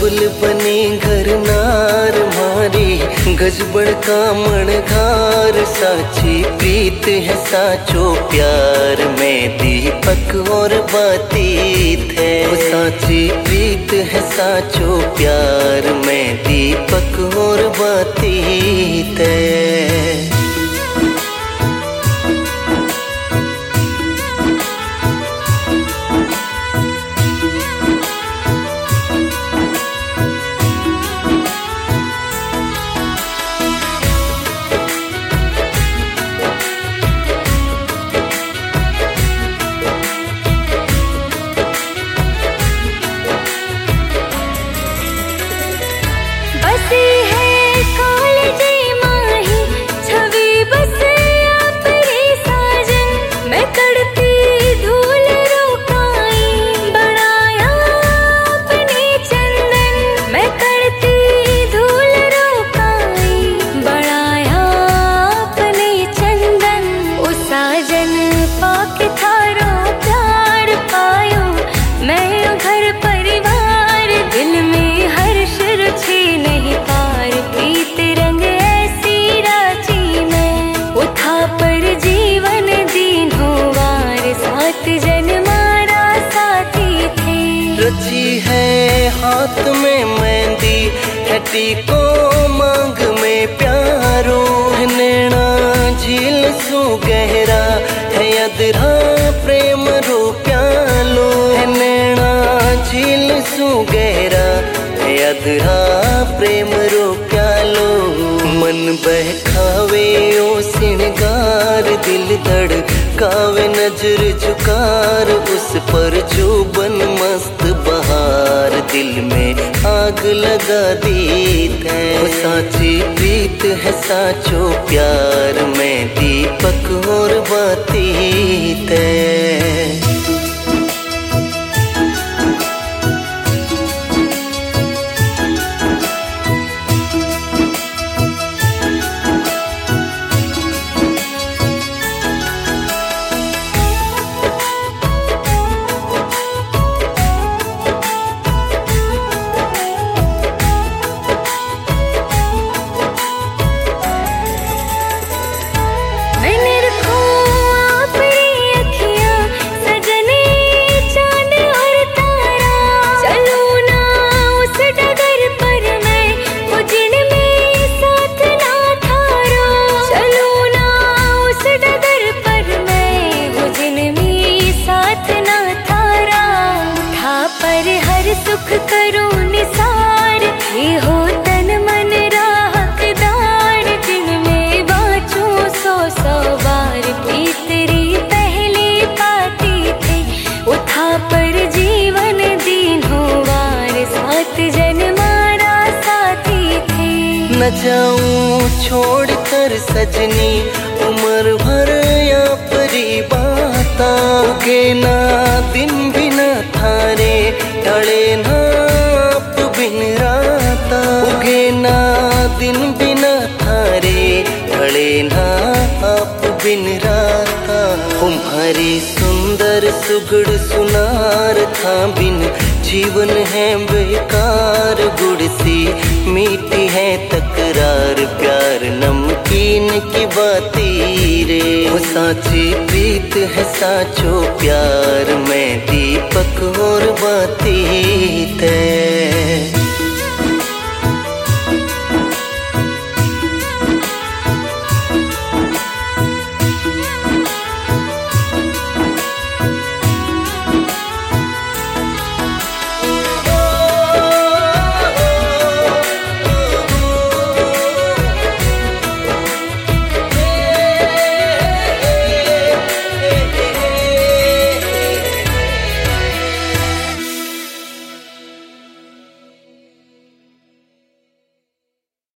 सबल बने घर नार मारी गजबड़ का मणघार। साची प्रीत है साचो प्यार में दीपक और बातीत है। साची प्रीत है साचो प्यार में दीपक और बातीत है। रची है हाथ में मेहंदी हटी को मांग में प्यारो। नैना झील सु गहरा है अधरा प्रेम रो प्यालो। नैना झील सु गहरा है अधरा प्रेम रो प्यालो। मन बहकावे ओ सिंगार दिल धड़कावे नजर झुकार उस पर जो बन मस्त बहार दिल में आग लगा देत है। साची प्रीत है साचो प्यार में दीपक और बातीत है। सुख करो निसार ये हो तन मन राहकदार। दिन में बाँचो 100 बार प्रीतरी पहले पाती थे। उठा पर जीवन दीनों वार सात जन्मारा साथी थे। न जाऊं छोड़ कर सजनी उम्र भर या परी बाता। उगे ना दिन बिना थारे ढले ना आप बिन राता। उगे ना दिन बिना थारे ढले ना आप बिन राता। तुम्हारी सुंदर सुगड़ सुनार था बिन जीवन है बेकार। गुड़ सी मीठी है तकरार प्यार नमकीन की बाती रे। वो साची प्रीत है साचो प्यार में दीपक और बातीत है।